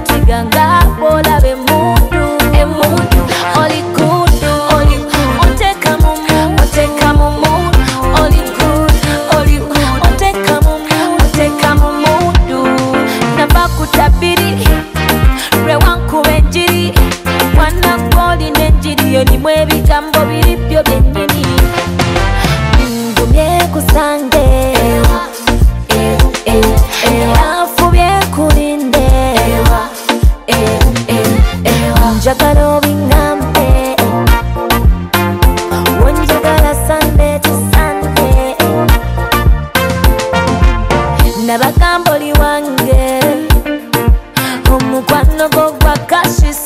tiganga bola be mundu emundu oli good oteka mu mood oli good oteka mu mundu nava kutabiri rewankuba enjiri mwana goli n'enjiri erimu ebigambo biribyo byennyini ngumye kusange afubye kulinde njagala obingambe wonjagala Sunday to Sunday nabagamba oli wange omukwano gwo gwa kashi